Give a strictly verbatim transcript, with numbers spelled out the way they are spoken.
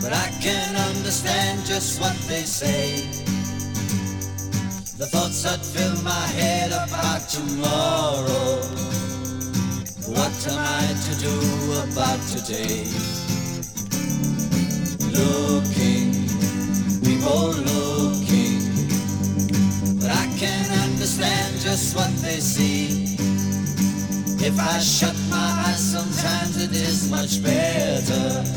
but I can understand just what they say. The thoughts that fill my head about tomorrow, what am I to do about today? Looking, people looking, but I can understand just what they see. If I shut my eyes sometimes it is much better.